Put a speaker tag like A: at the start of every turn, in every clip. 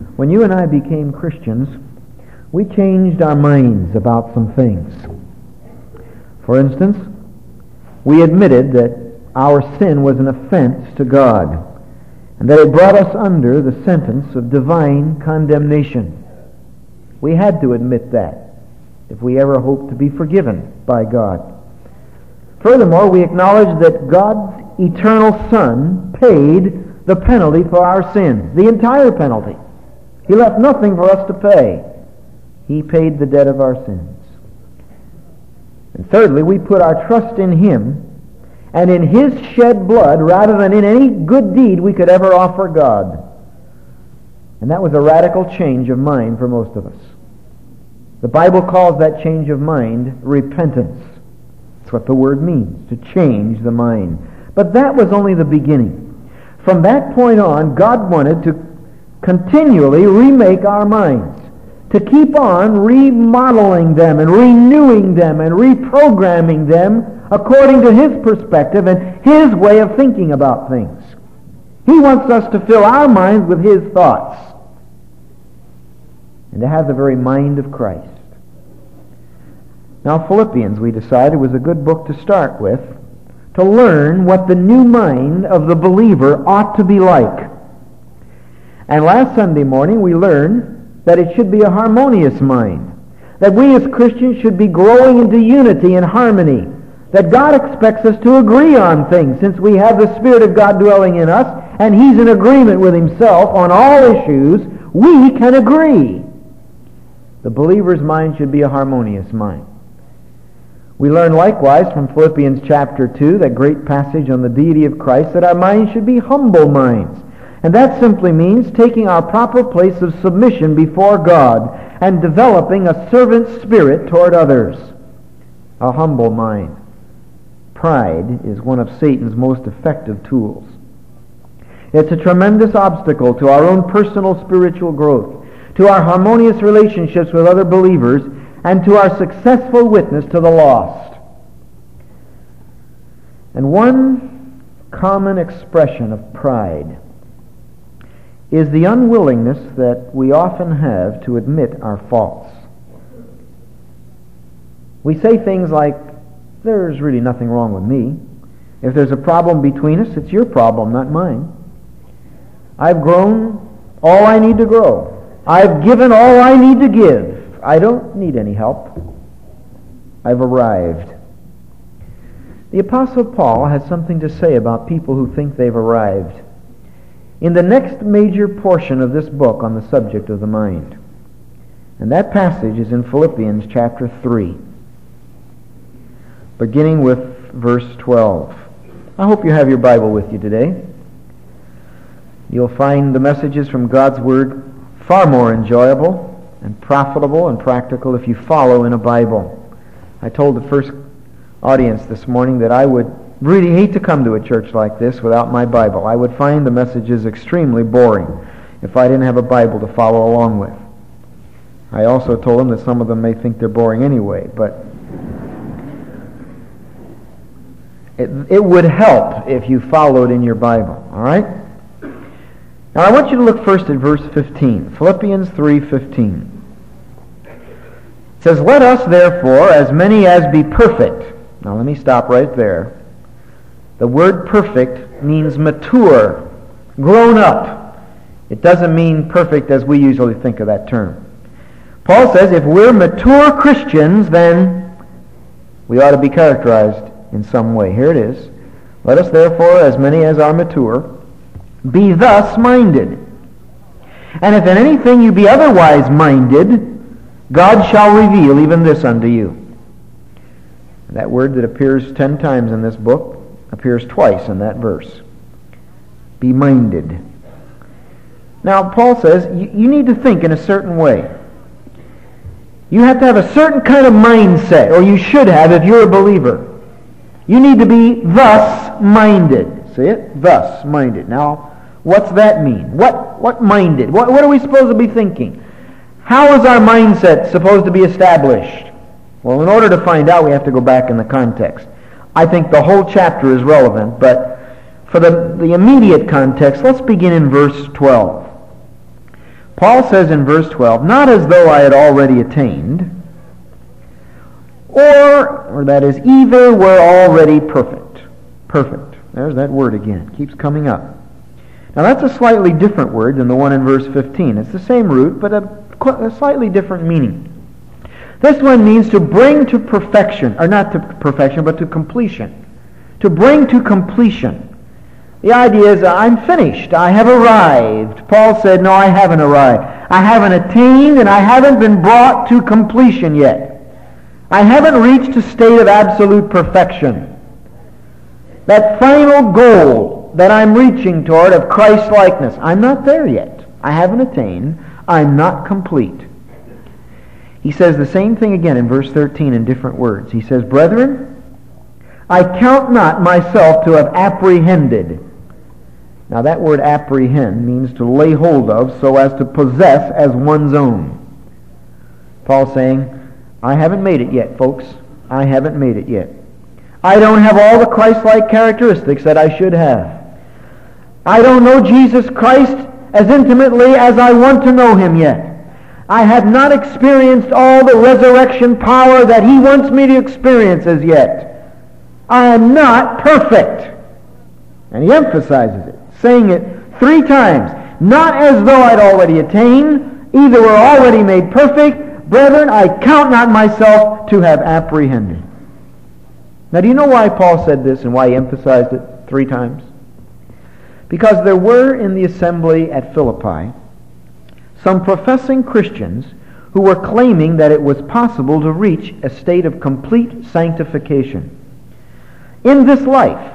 A: When you and I became Christians, we changed our minds about some things. For instance, we admitted that our sin was an offense to God, and that it brought us under the sentence of divine condemnation. We had to admit that if we ever hoped to be forgiven by God. Furthermore, we acknowledged that God's eternal Son paid the penalty for our sins, the entire penalty. He left nothing for us to pay. He paid the debt of our sins. And thirdly, we put our trust in Him and in His shed blood rather than in any good deed we could ever offer God. And that was a radical change of mind for most of us. The Bible calls that change of mind repentance. That's what the word means, to change the mind. But that was only the beginning. From that point on, God wanted to continually remake our minds, to keep on remodeling them and renewing them and reprogramming them according to His perspective and His way of thinking about things. He wants us to fill our minds with His thoughts and to have the very mind of Christ. Now, Philippians, we decided, was a good book to start with, to learn what the new mind of the believer ought to be like. And last Sunday morning we learned that it should be a harmonious mind, that we as Christians should be growing into unity and harmony, that God expects us to agree on things since we have the Spirit of God dwelling in us and He's in agreement with Himself on all issues. We can agree. The believer's mind should be a harmonious mind. We learn likewise from Philippians chapter 2, that great passage on the deity of Christ, that our minds should be humble minds. And that simply means taking our proper place of submission before God and developing a servant spirit toward others. A humble mind. Pride is one of Satan's most effective tools. It's a tremendous obstacle to our own personal spiritual growth, to our harmonious relationships with other believers, and to our successful witness to the lost. And one common expression of pride is the unwillingness that we often have to admit our faults. We say things like, there's really nothing wrong with me. If there's a problem between us, it's your problem, not mine. I've grown all I need to grow. I've given all I need to give. I don't need any help. I've arrived. The Apostle Paul has something to say about people who think they've arrived in the next major portion of this book on the subject of the mind. And that passage is in Philippians chapter 3, beginning with verse 12. I hope you have your Bible with you today. You'll find the messages from God's Word far more enjoyable and profitable and practical if you follow in a Bible. I told the first audience this morning that I would really hate to come to a church like this without my Bible. I would find the messages extremely boring if I didn't have a Bible to follow along with. I also told them that some of them may think they're boring anyway, but it would help if you followed in your Bible, all right? Now I want you to look first at verse 15, Philippians 3:15. It says, "Let us therefore, as many as be perfect." Now let me stop right there. The word perfect means mature, grown up. It doesn't mean perfect as we usually think of that term. Paul says if we're mature Christians, then we ought to be characterized in some way. Here it is. "Let us therefore, as many as are mature, be thus minded. And if in anything you be otherwise minded, God shall reveal even this unto you." That word that appears 10 times in this book appears twice in that verse. Be minded. Now, Paul says you need to think in a certain way. You have to have a certain kind of mindset, or you should have if you're a believer. You need to be thus minded. See it? Thus minded. Now, what's that mean? What minded? What are we supposed to be thinking? How is our mindset supposed to be established? Well, in order to find out, we have to go back in the context. I think the whole chapter is relevant, but for the immediate context, let's begin in verse 12. Paul says in verse 12, not as though I had already attained, or that is, either were already perfect. Perfect. There's that word again. It keeps coming up. Now that's a slightly different word than the one in verse 15. It's the same root, but a slightly different meaning. This one means to bring to perfection, or not to perfection, but to completion. To bring to completion. The idea is, I'm finished. I have arrived. Paul said, no, I haven't arrived. I haven't attained, and I haven't been brought to completion yet. I haven't reached a state of absolute perfection. That final goal that I'm reaching toward of Christ-likeness, I'm not there yet. I haven't attained. I'm not complete. He says the same thing again in verse 13 in different words. He says, brethren, I count not myself to have apprehended. Now that word apprehend means to lay hold of so as to possess as one's own. Paul's saying, I haven't made it yet, folks. I haven't made it yet. I don't have all the Christ-like characteristics that I should have. I don't know Jesus Christ as intimately as I want to know him yet. I have not experienced all the resurrection power that he wants me to experience as yet. I am not perfect. And he emphasizes it, saying it 3 times. Not as though I'd already attained, either were already made perfect. Brethren, I count not myself to have apprehended. Now, do you know why Paul said this and why he emphasized it 3 times? Because there were in the assembly at Philippi some professing Christians who were claiming that it was possible to reach a state of complete sanctification in this life,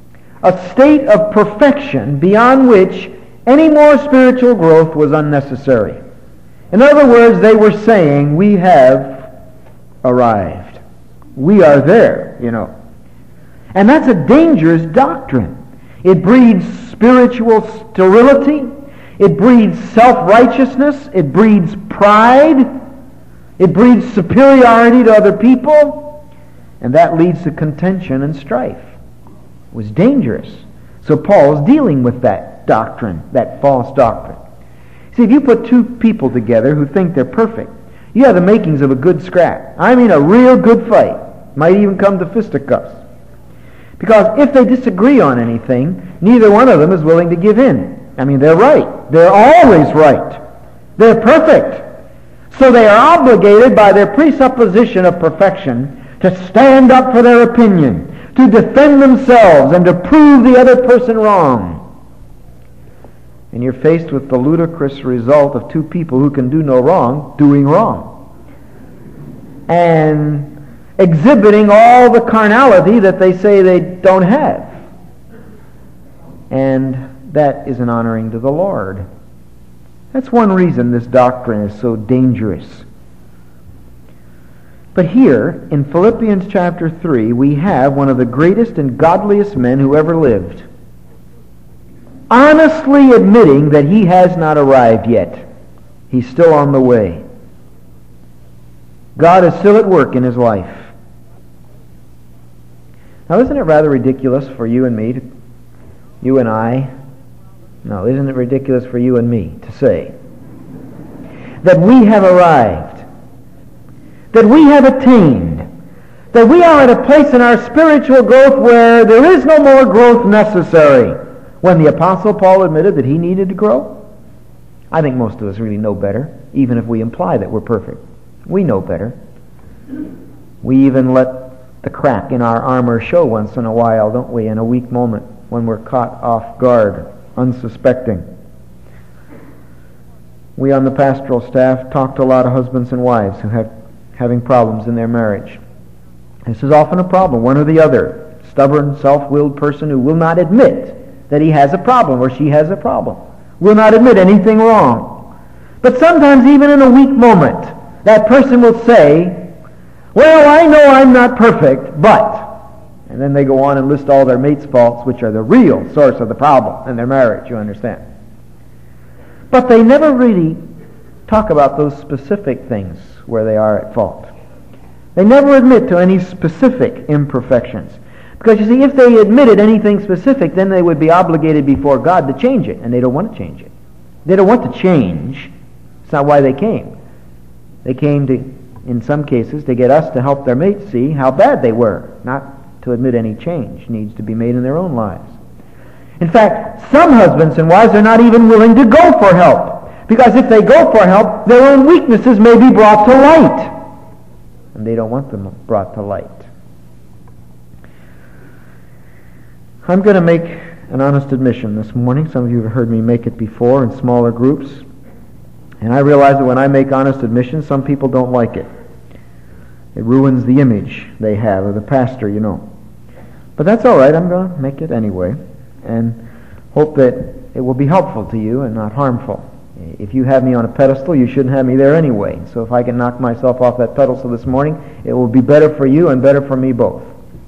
A: a state of perfection beyond which any more spiritual growth was unnecessary. In other words, they were saying, we have arrived. We are there, you know. And that's a dangerous doctrine. It breeds spiritual sterility. It breeds self-righteousness. It breeds pride. It breeds superiority to other people. And that leads to contention and strife. It was dangerous. So Paul's dealing with that doctrine, that false doctrine. See, if you put 2 people together who think they're perfect, you have the makings of a good scrap. I mean a real good fight. Might even come to fisticuffs. Because if they disagree on anything, neither one of them is willing to give in. I mean, they're right. They're always right. They're perfect. So they are obligated by their presupposition of perfection to stand up for their opinion, to defend themselves, and to prove the other person wrong. And you're faced with the ludicrous result of 2 people who can do no wrong, doing wrong. And exhibiting all the carnality that they say they don't have. And that isn't honoring to the Lord. That's one reason this doctrine is so dangerous. But here, in Philippians chapter 3, we have one of the greatest and godliest men who ever lived, honestly admitting that he has not arrived yet. He's still on the way. God is still at work in his life. Now, isn't it rather ridiculous for you and me, you and I? No, isn't it ridiculous for you and me to say that we have arrived, that we have attained, that we are at a place in our spiritual growth where there is no more growth necessary, when the Apostle Paul admitted that he needed to grow? I think most of us really know better, even if we imply that we're perfect. We know better. We even let the crack in our armor show once in a while, don't we, in a weak moment when we're caught off guard, unsuspecting. We on the pastoral staff talk to a lot of husbands and wives who have having problems in their marriage. This is often a problem, one or the other. Stubborn, self-willed person who will not admit that he has a problem or she has a problem. Will not admit anything wrong. But sometimes even in a weak moment, that person will say, well, I know I'm not perfect, but... And then they go on and list all their mate's faults, which are the real source of the problem in their marriage, you understand. But they never really talk about those specific things where they are at fault. They never admit to any specific imperfections. Because you see, if they admitted anything specific, then they would be obligated before God to change it, and they don't want to change it. They don't want to change That's not why they came. They came to, in some cases, to get us to help their mates see how bad they were, not to admit any change needs to be made in their own lives. In fact, some husbands and wives are not even willing to go for help, because if they go for help, their own weaknesses may be brought to light, and they don't want them brought to light. I'm going to make an honest admission this morning. Some of you have heard me make it before in smaller groups. And I realize that when I make honest admissions, some people don't like it. It ruins the image they have of the pastor, you know. But that's all right. I'm going to make it anyway. And hope that it will be helpful to you and not harmful. If you have me on a pedestal, you shouldn't have me there anyway. So if I can knock myself off that pedestal this morning, it will be better for you and better for me both.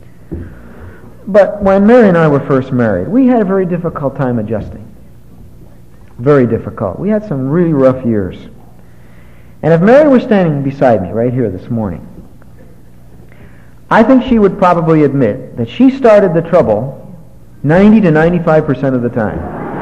A: But when Mary and I were first married, we had a very difficult time adjusting. Very difficult. We had some really rough years. And if Mary were standing beside me right here this morning, I think she would probably admit that she started the trouble 90 to 95% of the time.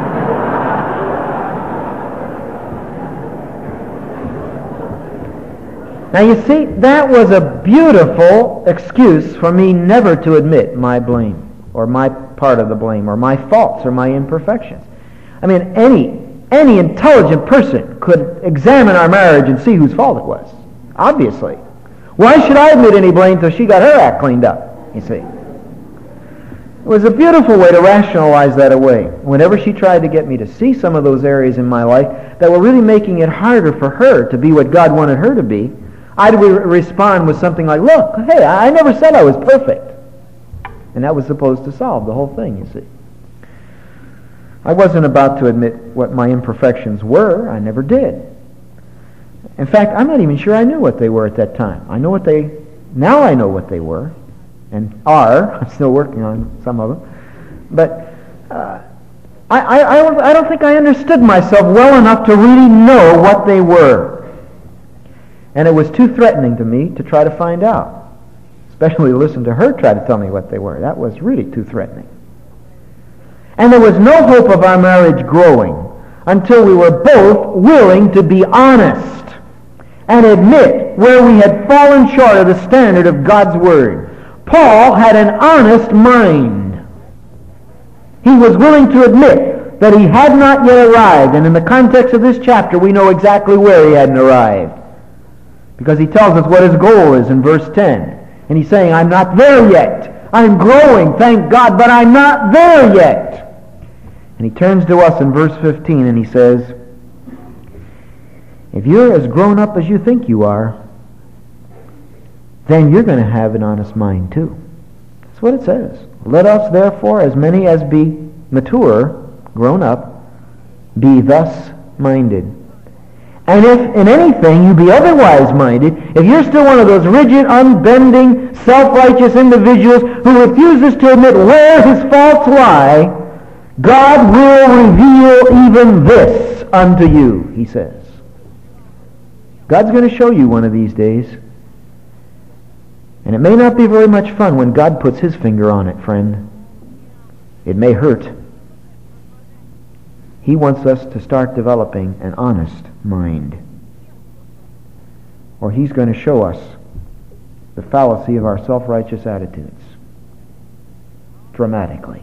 A: Now you see, that was a beautiful excuse for me never to admit my blame, or my part of the blame, or my faults, or my imperfections. I mean, any intelligent person could examine our marriage and see whose fault it was, obviously. Why should I admit any blame until she got her act cleaned up, you see? It was a beautiful way to rationalize that away. Whenever she tried to get me to see some of those areas in my life that were really making it harder for her to be what God wanted her to be, I'd respond with something like, look, hey, I never said I was perfect. And that was supposed to solve the whole thing, you see. I wasn't about to admit what my imperfections were. I never did. In fact, I'm not even sure I knew what they were at that time. Now I know what they were and are. I'm still working on some of them. But I don't think I understood myself well enough to really know what they were. And it was too threatening to me to try to find out. Especially listen to her try to tell me what they were. That was really too threatening. And there was no hope of our marriage growing until we were both willing to be honest and admit where we had fallen short of the standard of God's Word. Paul had an honest mind. He was willing to admit that he had not yet arrived, and in the context of this chapter we know exactly where he hadn't arrived. Because he tells us what his goal is in verse 10. And he's saying, I'm not there yet. I'm growing, thank God, but I'm not there yet. And he turns to us in verse 15 and he says, if you're as grown up as you think you are, then you're going to have an honest mind too. That's what it says. Let us therefore, as many as be mature, grown up, be thus minded. And if in anything you be otherwise minded, if you're still one of those rigid, unbending, self-righteous individuals who refuses to admit where his faults lie, God will reveal even this unto you, he says. God's going to show you one of these days. And it may not be very much fun when God puts his finger on it, friend. It may hurt. He wants us to start developing an honest mind. Or he's going to show us the fallacy of our self-righteous attitudes dramatically.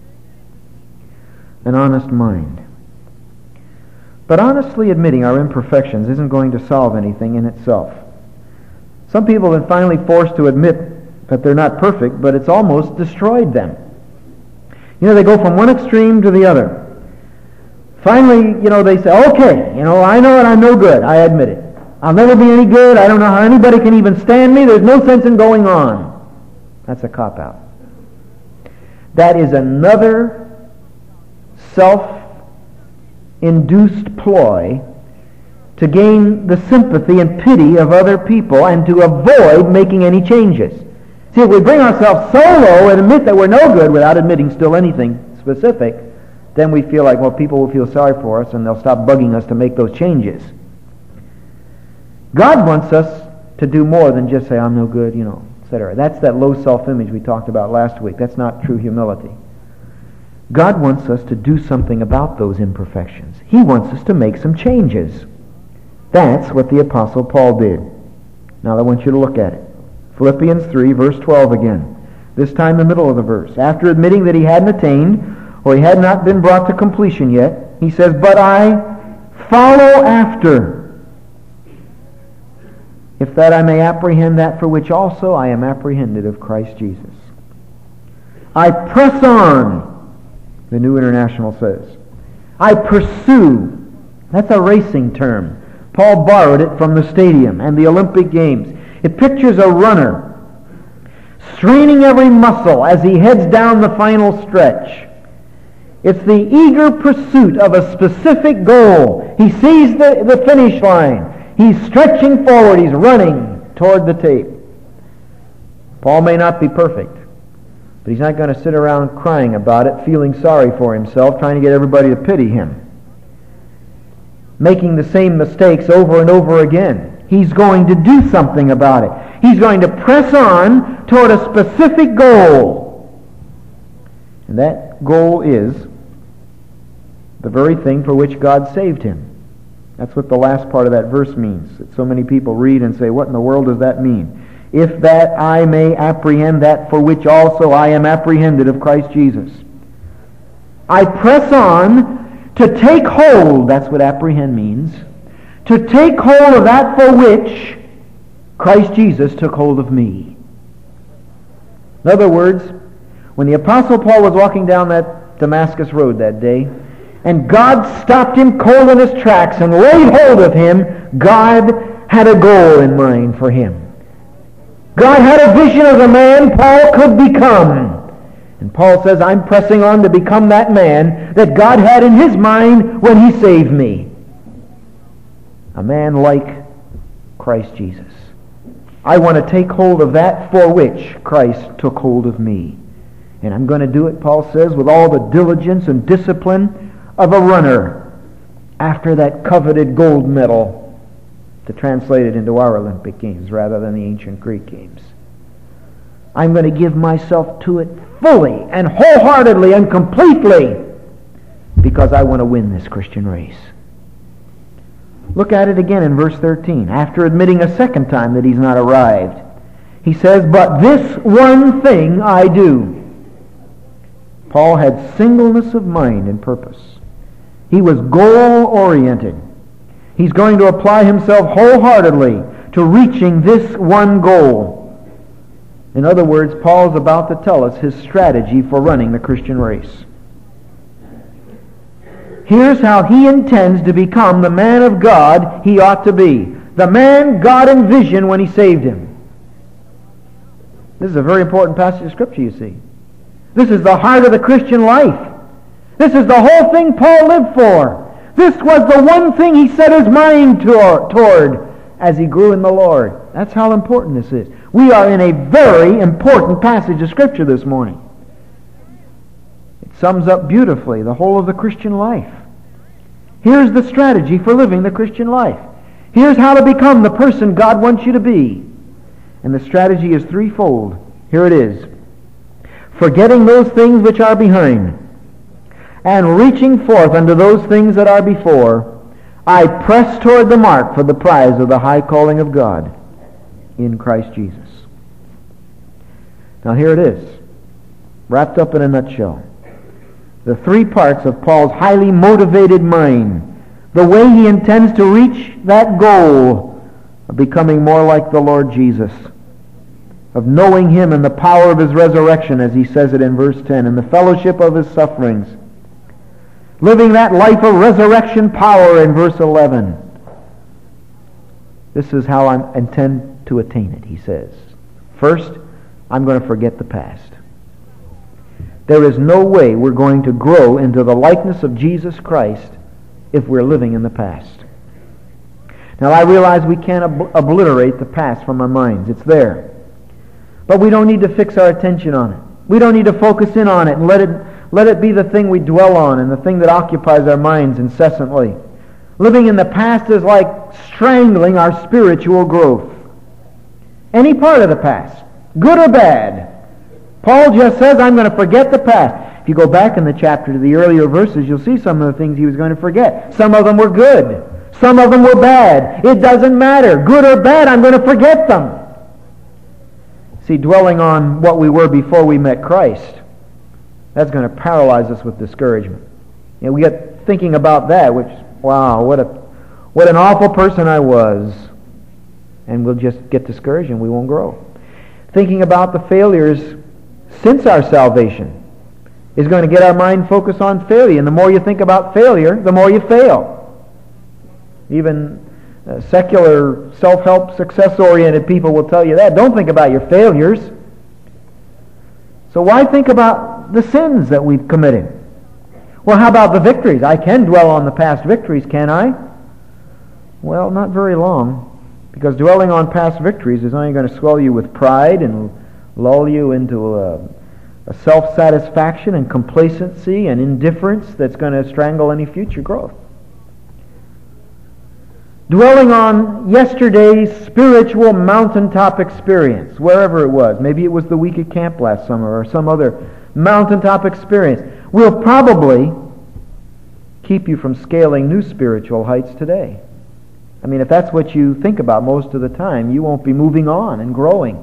A: An honest mind. But honestly admitting our imperfections isn't going to solve anything in itself. Some people have been finally forced to admit that they're not perfect, but it's almost destroyed them. You know, they go from one extreme to the other. Finally, they say, okay, I know it, I'm no good, I admit it. I'll never be any good, I don't know how anybody can even stand me, there's no sense in going on. That's a cop-out. That is another self-induced ploy to gain the sympathy and pity of other people and to avoid making any changes. See, if we bring ourselves so low and admit that we're no good without admitting still anything specific, then we feel like, people will feel sorry for us and they'll stop bugging us to make those changes. God wants us to do more than just say, I'm no good, etc. That's that low self-image we talked about last week. That's not true humility. God wants us to do something about those imperfections. He wants us to make some changes. That's what the Apostle Paul did. Now I want you to look at it. Philippians 3, verse 12 again. This time the middle of the verse. After admitting that he hadn't attained, or he had not been brought to completion yet, he says, "But I follow after, if that I may apprehend that for which also I am apprehended of Christ Jesus." I press on, the New International says. I pursue. That's a racing term. Paul borrowed it from the stadium and the Olympic Games. It pictures a runner straining every muscle as he heads down the final stretch. It's the eager pursuit of a specific goal. He sees the finish line. He's stretching forward. He's running toward the tape. Paul may not be perfect, but he's not going to sit around crying about it, feeling sorry for himself, trying to get everybody to pity him, making the same mistakes over and over again. He's going to do something about it. He's going to press on toward a specific goal. And that goal is the very thing for which God saved him. That's what the last part of that verse means. That so many people read and say, what in the world does that mean? If that I may apprehend that for which also I am apprehended of Christ Jesus. I press on to take hold, that's what apprehend means, to take hold of that for which Christ Jesus took hold of me. In other words, when the Apostle Paul was walking down that Damascus road that day, and God stopped him cold in his tracks and laid hold of him, God had a goal in mind for him. God had a vision of the man Paul could become. And Paul says, I'm pressing on to become that man that God had in his mind when he saved me. A man like Christ Jesus. I want to take hold of that for which Christ took hold of me. And I'm going to do it, Paul says, with all the diligence and discipline of a runner after that coveted gold medal, to translate it into our Olympic Games rather than the ancient Greek games. I'm going to give myself to it fully and wholeheartedly and completely because I want to win this Christian race. Look at it again in verse 13. After admitting a second time that he's not arrived, he says, "But this one thing I do." Paul had singleness of mind and purpose. He was goal-oriented. He's going to apply himself wholeheartedly to reaching this one goal. In other words, Paul's about to tell us his strategy for running the Christian race. Here's how he intends to become the man of God he ought to be. The man God envisioned when he saved him. This is a very important passage of Scripture, you see. This is the heart of the Christian life. This is the whole thing Paul lived for. This was the one thing he set his mind toward as he grew in the Lord. That's how important this is. We are in a very important passage of Scripture this morning. It sums up beautifully the whole of the Christian life. Here's the strategy for living the Christian life. Here's how to become the person God wants you to be. And the strategy is threefold. Here it is. Forgetting those things which are behind, and reaching forth unto those things that are before, I press toward the mark for the prize of the high calling of God in Christ Jesus. Now here it is, wrapped up in a nutshell. The three parts of Paul's highly motivated mind, the way he intends to reach that goal of becoming more like the Lord Jesus, of knowing Him and the power of His resurrection, as he says it in verse 10, and the fellowship of His sufferings, living that life of resurrection power in verse 11. This is how I intend to attain it, he says. First, I'm going to forget the past. There is no way we're going to grow into the likeness of Jesus Christ if we're living in the past. Now, I realize we can't obliterate the past from our minds. It's there. But we don't need to fix our attention on it. We don't need to focus in on it and let it be the thing we dwell on and the thing that occupies our minds incessantly. Living in the past is like strangling our spiritual growth. Any part of the past, good or bad. Paul just says, I'm going to forget the past. If you go back in the chapter to the earlier verses, you'll see some of the things he was going to forget. Some of them were good. Some of them were bad. It doesn't matter. Good or bad, I'm going to forget them. See, dwelling on what we were before we met Christ, that's going to paralyze us with discouragement. We get thinking about that, which, wow, what an awful person I was. And we'll just get discouraged and we won't grow. Thinking about the failures since our salvation is going to get our mind focused on failure. And the more you think about failure, the more you fail. Even secular, self-help, success-oriented people will tell you that. Don't think about your failures. So why think about the sins that we've committed? Well, how about the victories? I can dwell on the past victories, can I? Well, not very long. Because dwelling on past victories is only going to swell you with pride and lull you into a self-satisfaction and complacency and indifference that's going to strangle any future growth. Dwelling on yesterday's spiritual mountaintop experience, wherever it was, maybe it was the week at camp last summer or some other mountaintop experience, will probably keep you from scaling new spiritual heights today. I mean, if that's what you think about most of the time, you won't be moving on and growing.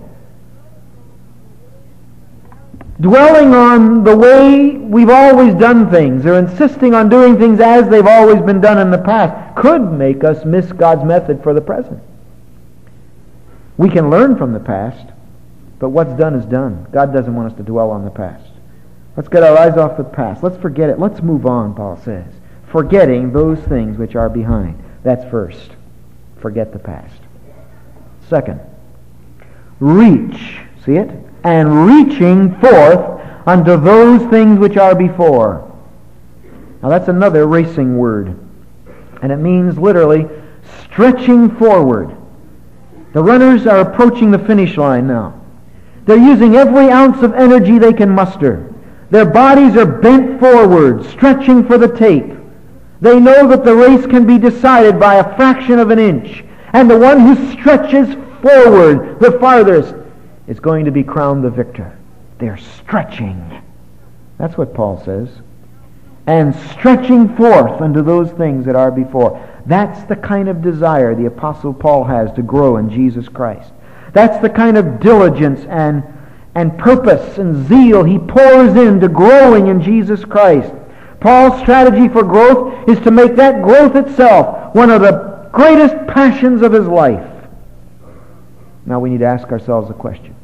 A: Dwelling on the way we've always done things, or insisting on doing things as they've always been done in the past, could make us miss God's method for the present. We can learn from the past, but what's done is done. God doesn't want us to dwell on the past. Let's get our eyes off the past. Let's forget it. Let's move on, Paul says. Forgetting those things which are behind. That's first. Forget the past. Second, reach, see it? And reaching forth unto those things which are before. Now that's another racing word. And it means literally stretching forward. The runners are approaching the finish line now. They're using every ounce of energy they can muster. Their bodies are bent forward, stretching for the tape. They know that the race can be decided by a fraction of an inch. And the one who stretches forward the farthest is going to be crowned the victor. They're stretching. That's what Paul says. And stretching forth unto those things that are before. That's the kind of desire the Apostle Paul has to grow in Jesus Christ. That's the kind of diligence and purpose and zeal he pours into growing in Jesus Christ. Paul's strategy for growth is to make that growth itself one of the greatest passions of his life. Now we need to ask ourselves a question.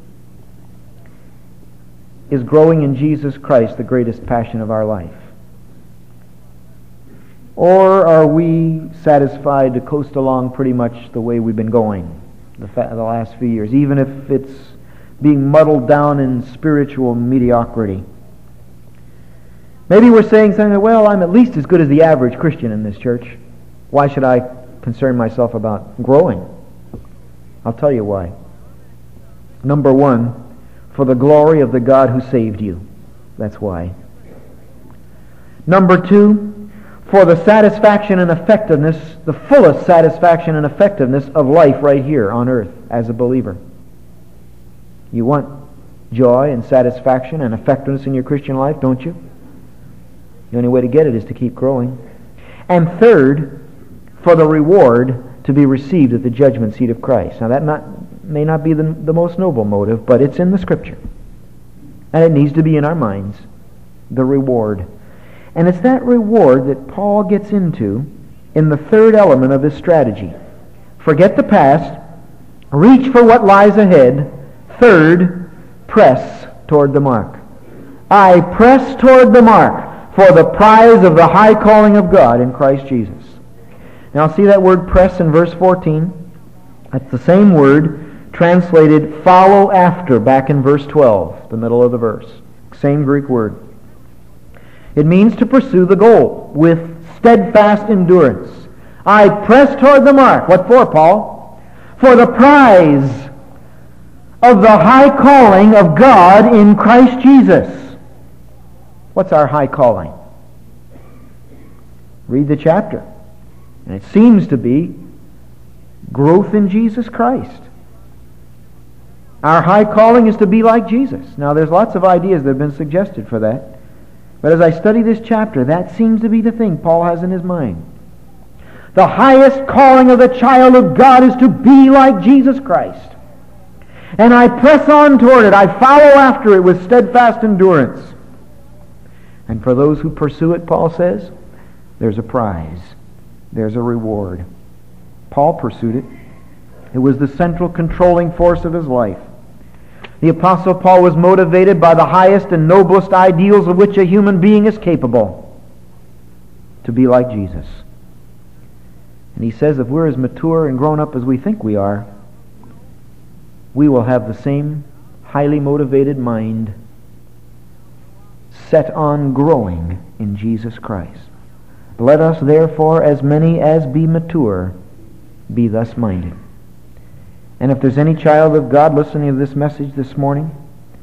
A: Is growing in Jesus Christ the greatest passion of our life? Or are we satisfied to coast along pretty much the way we've been going the last few years, even if it's being muddled down in spiritual mediocrity? Maybe we're saying something, well, I'm at least as good as the average Christian in this church. Why should I concern myself about growing? I'll tell you why. Number one, for the glory of the God who saved you. That's why. Number two, for the satisfaction and effectiveness, the fullest satisfaction and effectiveness of life right here on earth as a believer. You want joy and satisfaction and effectiveness in your Christian life, don't you? The only way to get it is to keep growing. And third, for the reward to be received at the judgment seat of Christ. Now that may not be the most noble motive, but it's in the Scripture. And it needs to be in our minds. The reward. And it's that reward that Paul gets into in the third element of his strategy. Forget the past. Reach for what lies ahead. Third, press toward the mark. I press toward the mark for the prize of the high calling of God in Christ Jesus. Now see that word press in verse 14? That's the same word translated follow after back in verse 12, the middle of the verse. Same Greek word. It means to pursue the goal with steadfast endurance. I press toward the mark. What for, Paul? For the prize of the high calling of God in Christ Jesus. What's our high calling? Read the chapter. And it seems to be growth in Jesus Christ. Our high calling is to be like Jesus. Now there's lots of ideas that have been suggested for that. But as I study this chapter, that seems to be the thing Paul has in his mind. The highest calling of the child of God is to be like Jesus Christ. And I press on toward it. I follow after it with steadfast endurance. And for those who pursue it, Paul says, there's a prize. There's a reward. Paul pursued it. It was the central controlling force of his life. The Apostle Paul was motivated by the highest and noblest ideals of which a human being is capable, to be like Jesus. And he says if we're as mature and grown up as we think we are, we will have the same highly motivated mind set on growing in Jesus Christ. Let us therefore, as many as be mature, be thus minded. And if there's any child of God listening to this message this morning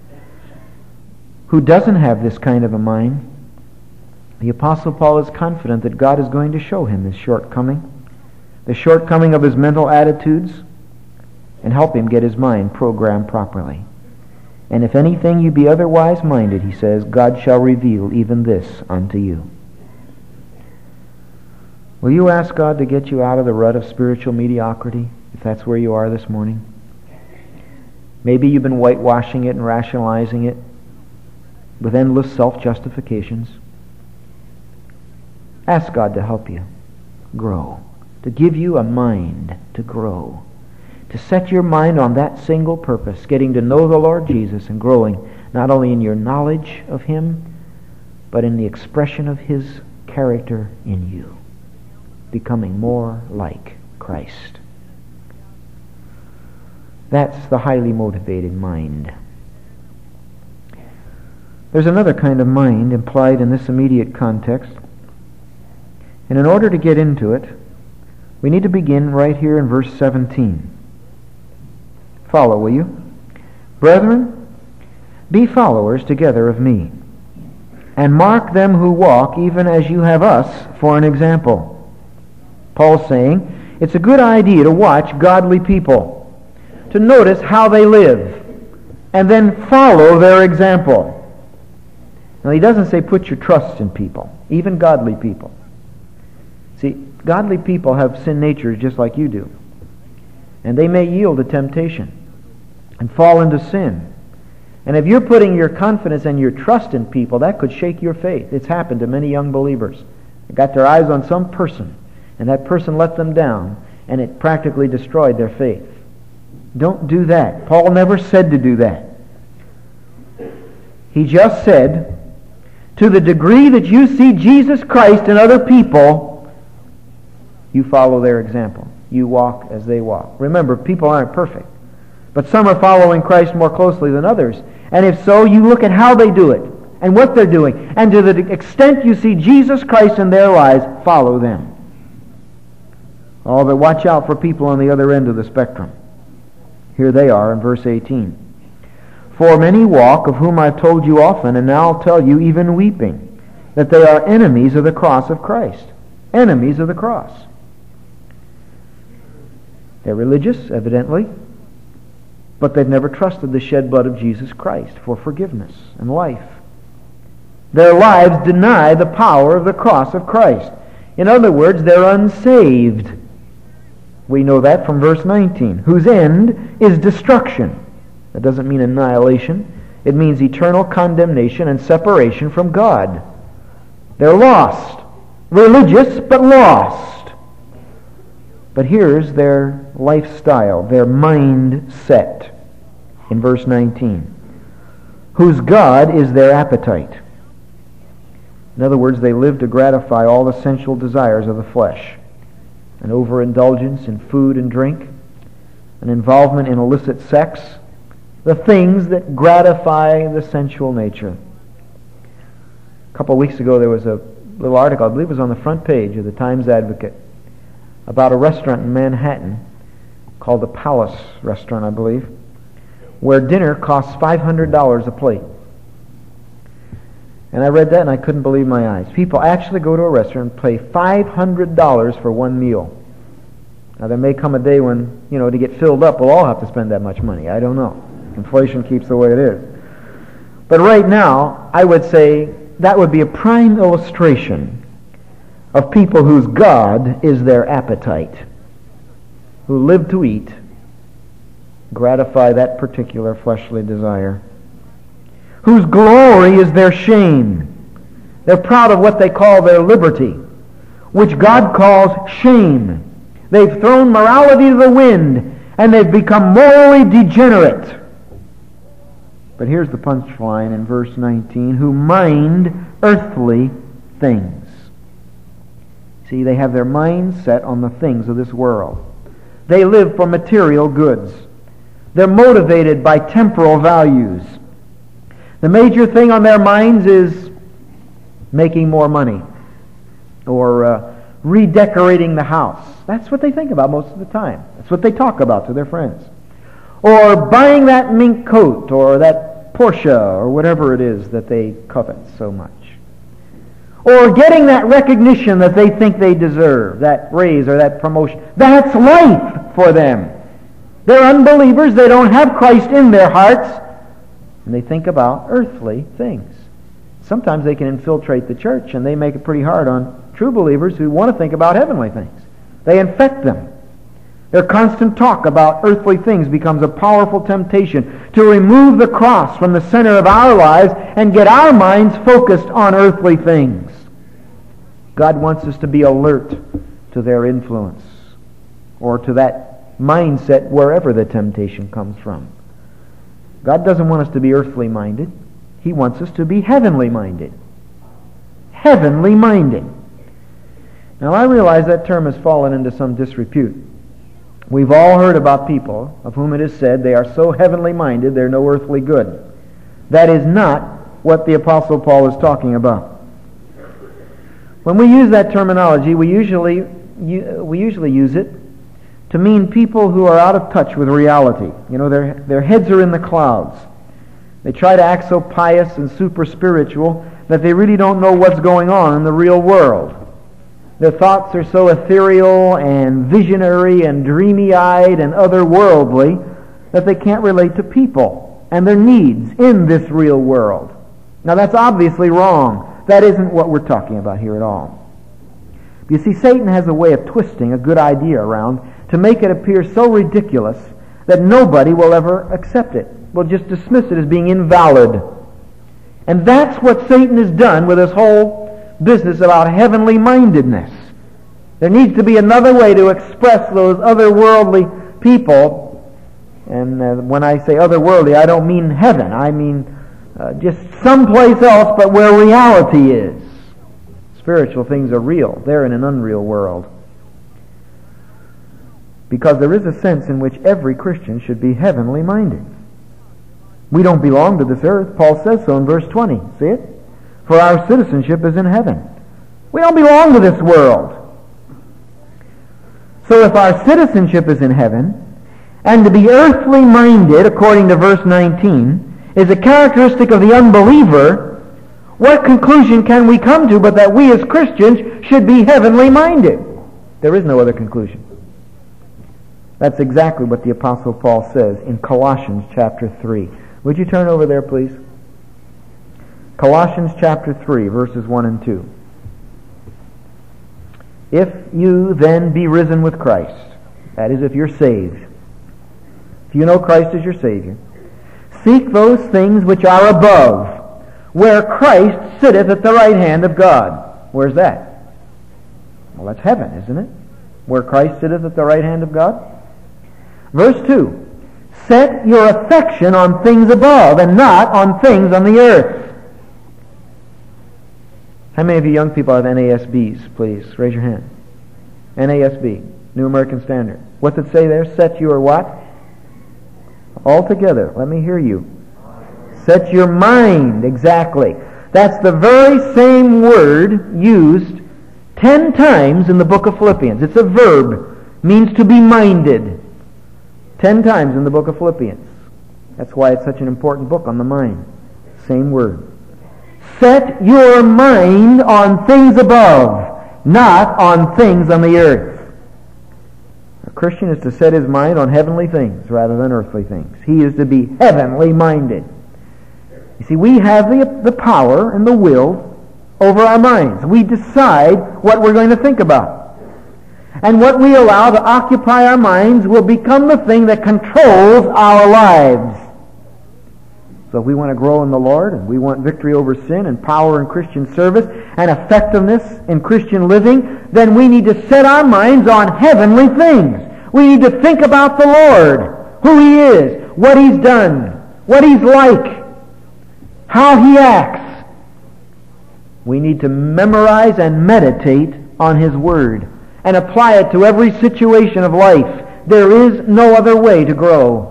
A: who doesn't have this kind of a mind, the Apostle Paul is confident that God is going to show him his shortcoming, the shortcoming of his mental attitudes, and help him get his mind programmed properly. And if anything you be otherwise minded, he says, God shall reveal even this unto you. Will you ask God to get you out of the rut of spiritual mediocrity, if that's where you are this morning? Maybe you've been whitewashing it and rationalizing it with endless self-justifications. Ask God to help you grow, to give you a mind to grow, to set your mind on that single purpose, getting to know the Lord Jesus and growing not only in your knowledge of Him, but in the expression of His character in you, becoming more like Christ. That's the highly motivated mind. There's another kind of mind implied in this immediate context. And in order to get into it, we need to begin right here in verse 17. Follow, will you? Brethren, be followers together of me, and mark them who walk even as you have us for an example. Paul's saying it's a good idea to watch godly people, to notice how they live, and then follow their example. Now, he doesn't say put your trust in people, even godly people. See, godly people have sin natures just like you do. And they may yield to temptation and fall into sin. And if you're putting your confidence and your trust in people, that could shake your faith. It's happened to many young believers. They got their eyes on some person, and that person let them down, and it practically destroyed their faith. Don't do that. Paul never said to do that. He just said, to the degree that you see Jesus Christ in other people, you follow their example. You walk as they walk. Remember, people aren't perfect, but some are following Christ more closely than others. And if so, you look at how they do it and what they're doing. And to the extent you see Jesus Christ in their lives, follow them. Oh, but watch out for people on the other end of the spectrum. Here they are in verse 18. For many walk, of whom I've told you often, and now I'll tell you even weeping, that they are enemies of the cross of Christ. Enemies of the cross. They're religious, evidently, but they've never trusted the shed blood of Jesus Christ for forgiveness and life. Their lives deny the power of the cross of Christ. In other words, they're unsaved. We know that from verse 19, whose end is destruction. That doesn't mean annihilation. It means eternal condemnation and separation from God. They're lost. Religious, but lost. But here's their lifestyle, their mindset in verse 19. Whose God is their appetite. In other words, they live to gratify all the sensual desires of the flesh. An overindulgence in food and drink, an involvement in illicit sex, the things that gratify the sensual nature. A couple of weeks ago there was a little article, I believe it was on the front page of the Times Advocate, about a restaurant in Manhattan called the Palace Restaurant, I believe, where dinner costs $500 a plate. And I read that and I couldn't believe my eyes. People actually go to a restaurant and pay $500 for one meal. Now there may come a day when, to get filled up, we'll all have to spend that much money. I don't know. Inflation keeps the way it is. But right now, I would say that would be a prime illustration of people whose God is their appetite, who live to eat, gratify that particular fleshly desire, whose glory is their shame. They're proud of what they call their liberty, which God calls shame. They've thrown morality to the wind, and they've become morally degenerate. But here's the punchline in verse 19, who mind earthly things. See, they have their minds set on the things of this world. They live for material goods. They're motivated by temporal values. The major thing on their minds is making more money or redecorating the house. That's what they think about most of the time. That's what they talk about to their friends. Or buying that mink coat or that Porsche or whatever it is that they covet so much. Or getting that recognition that they think they deserve, that raise or that promotion. That's life for them. They're unbelievers. They don't have Christ in their hearts. And they think about earthly things. Sometimes they can infiltrate the church, and they make it pretty hard on true believers who want to think about heavenly things. They infect them. Their constant talk about earthly things becomes a powerful temptation to remove the cross from the center of our lives and get our minds focused on earthly things. God wants us to be alert to their influence or to that mindset wherever the temptation comes from. God doesn't want us to be earthly minded. He wants us to be heavenly minded. Heavenly minded. Now I realize that term has fallen into some disrepute. We've all heard about people of whom it is said they are so heavenly minded they're no earthly good. That is not what the Apostle Paul is talking about. When we use that terminology, we usually use it to mean people who are out of touch with reality. You know, their heads are in the clouds. They try to act so pious and super spiritual that they really don't know what's going on in the real world. Their thoughts are so ethereal and visionary and dreamy-eyed and otherworldly that they can't relate to people and their needs in this real world. Now that's obviously wrong. That isn't what we're talking about here at all. You see, Satan has a way of twisting a good idea around to make it appear so ridiculous that nobody will ever accept it. Will just dismiss it as being invalid. And that's what Satan has done with this whole business about heavenly mindedness. There needs to be another way to express those otherworldly people. And when I say otherworldly, I don't mean heaven. I mean just someplace else but where reality is. Spiritual things are real. They're in an unreal world. Because there is a sense in which every Christian should be heavenly minded. We don't belong to this earth. Paul says so in verse 20. See it? For our citizenship is in heaven. We don't belong to this world. So if our citizenship is in heaven, and to be earthly minded, according to verse 19, is a characteristic of the unbeliever, what conclusion can we come to but that we as Christians should be heavenly minded? There is no other conclusion. That's exactly what the Apostle Paul says in Colossians chapter 3. Would you turn over there, please? Colossians chapter 3, verses 1 and 2. If you then be risen with Christ, that is, if you're saved, if you know Christ as your Savior, seek those things which are above, where Christ sitteth at the right hand of God. Where's that? Well, that's heaven, isn't it? Where Christ sitteth at the right hand of God. Verse 2. Set your affection on things above and not on things on the earth. How many of you young people have NASBs, please? Raise your hand. NASB, New American Standard. What's it say there? Set your what? All together. Let me hear you. Set your mind. Exactly. That's the very same word used 10 times in the book of Philippians. It's a verb. Means to be minded. 10 times in the book of Philippians. That's why it's such an important book on the mind. Same word. Set your mind on things above, not on things on the earth. A Christian is to set his mind on heavenly things rather than earthly things. He is to be heavenly minded. You see, we have the power and the will over our minds. We decide what we're going to think about. And what we allow to occupy our minds will become the thing that controls our lives. So if we want to grow in the Lord, and we want victory over sin, and power in Christian service, and effectiveness in Christian living, then we need to set our minds on heavenly things. We need to think about the Lord, who He is, what He's done, what He's like, how He acts. We need to memorize and meditate on His Word and apply it to every situation of life. There is no other way to grow.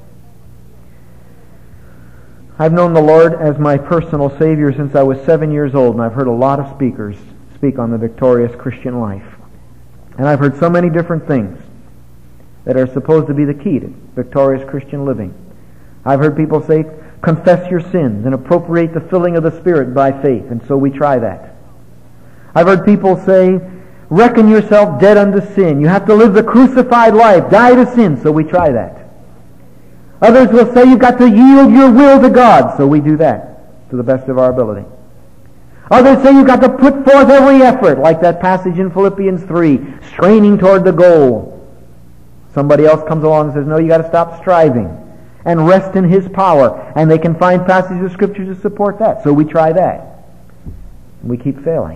A: I've known the Lord as my personal Savior since I was 7 years old, and I've heard a lot of speakers speak on the victorious Christian life. And I've heard so many different things that are supposed to be the key to victorious Christian living. I've heard people say, confess your sins and appropriate the filling of the Spirit by faith, and so we try that. I've heard people say, reckon yourself dead unto sin. You have to live the crucified life, die to sin, so we try that. Others will say you've got to yield your will to God, so we do that to the best of our ability. Others say you've got to put forth every effort, like that passage in Philippians 3, straining toward the goal. Somebody else comes along and says, no, you've got to stop striving and rest in His power. And they can find passages of Scripture to support that, so we try that. And we keep failing.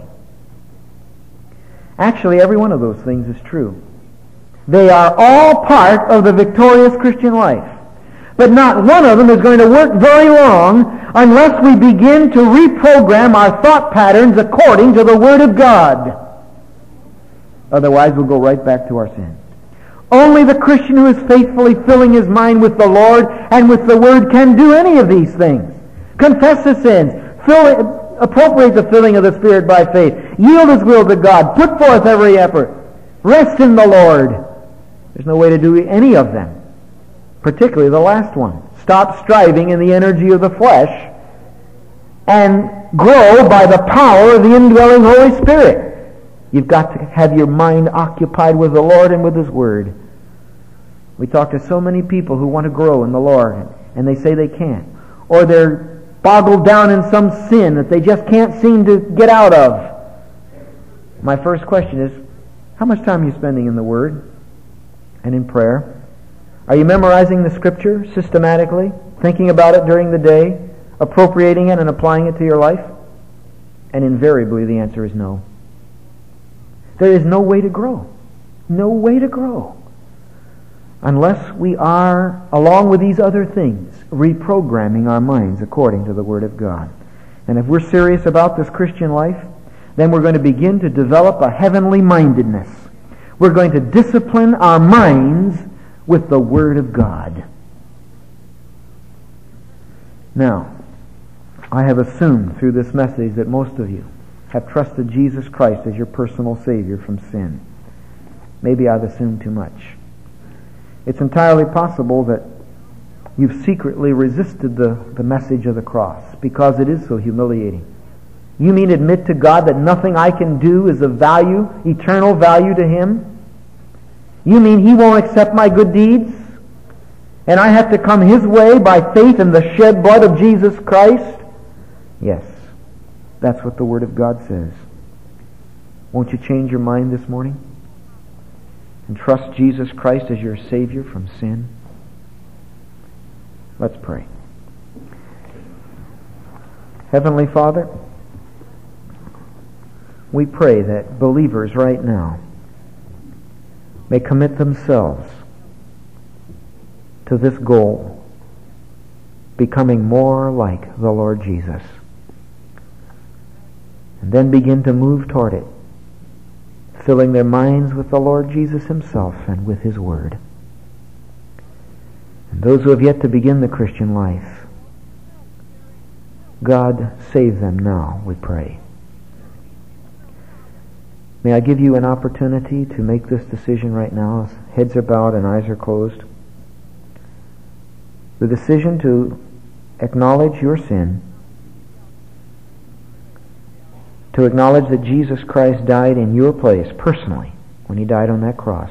A: Actually, every one of those things is true. They are all part of the victorious Christian life. But not one of them is going to work very long unless we begin to reprogram our thought patterns according to the Word of God. Otherwise, we'll go right back to our sin. Only the Christian who is faithfully filling his mind with the Lord and with the Word can do any of these things. Confess his sins, appropriate the filling of the Spirit by faith, yield his will to God, put forth every effort, rest in the Lord. There's no way to do any of them. Particularly the last one. Stop striving in the energy of the flesh and grow by the power of the indwelling Holy Spirit. You've got to have your mind occupied with the Lord and with His Word. We talk to so many people who want to grow in the Lord, and they say they can't. Or they're boggled down in some sin that they just can't seem to get out of. My first question is, how much time are you spending in the Word and in prayer? Are you memorizing the Scripture systematically, thinking about it during the day, appropriating it and applying it to your life? And invariably the answer is no. There is no way to grow. No way to grow. Unless we are, along with these other things, reprogramming our minds according to the Word of God. And if we're serious about this Christian life, then we're going to begin to develop a heavenly mindedness. We're going to discipline our minds with the Word of God. Now, I have assumed through this message that most of you have trusted Jesus Christ as your personal Savior from sin. Maybe I've assumed too much. It's entirely possible that you've secretly resisted the message of the cross because it is so humiliating. You mean admit to God that nothing I can do is of value, eternal value to Him? You mean He won't accept my good deeds? And I have to come His way by faith in the shed blood of Jesus Christ? Yes, that's what the Word of God says. Won't you change your mind this morning? And trust Jesus Christ as your Savior from sin? Let's pray. Heavenly Father, we pray that believers right now may commit themselves to this goal, becoming more like the Lord Jesus, and then begin to move toward it, filling their minds with the Lord Jesus Himself and with His Word. And those who have yet to begin the Christian life, God, save them now, we pray. May I give you an opportunity to make this decision right now as heads are bowed and eyes are closed. The decision to acknowledge your sin, to acknowledge that Jesus Christ died in your place personally when He died on that cross.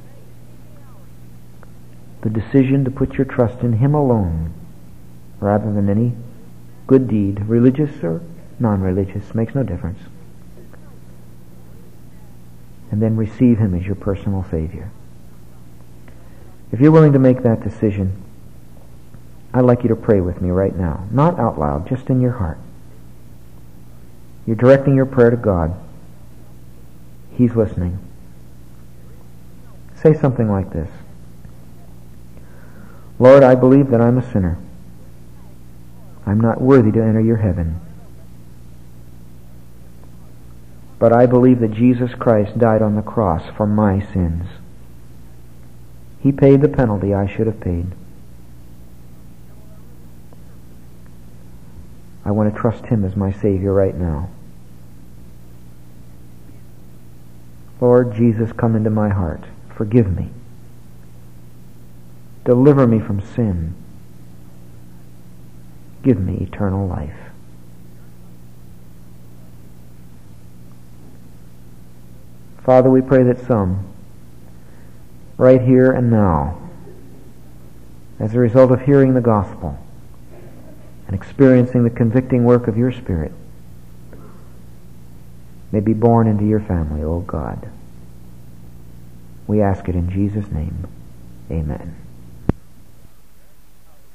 A: The decision to put your trust in Him alone rather than any good deed, religious or non-religious, makes no difference. And then receive Him as your personal Savior. If you're willing to make that decision, I'd like you to pray with me right now. Not out loud, just in your heart. You're directing your prayer to God. He's listening. Say something like this. Lord, I believe that I'm a sinner. I'm not worthy to enter your heaven. But I believe that Jesus Christ died on the cross for my sins. He paid the penalty I should have paid. I want to trust Him as my Savior right now. Lord Jesus, come into my heart. Forgive me. Deliver me from sin. Give me eternal life. Father, we pray that some, right here and now, as a result of hearing the gospel and experiencing the convicting work of your Spirit, may be born into your family, O God. We ask it in Jesus' name. Amen.